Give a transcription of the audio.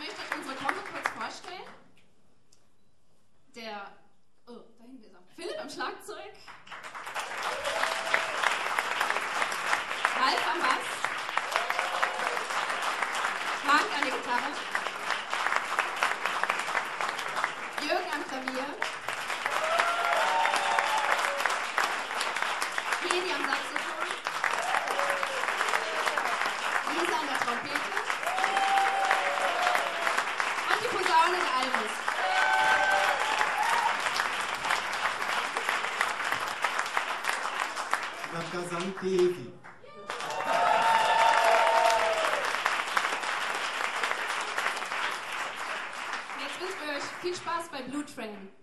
möchte euch unsere Gruppe kurz vorstellen. Da hinten ist er. Philipp am Schlagzeug. Ralf am Bass. Frank an der Gitarre. Jürgen am Klavier. Hedi am Saxophon. Lisa an der Trompete. Und die Posaune der Albus. Nakazankevi. Jetzt wünschen wir euch viel Spaß bei Blue Train.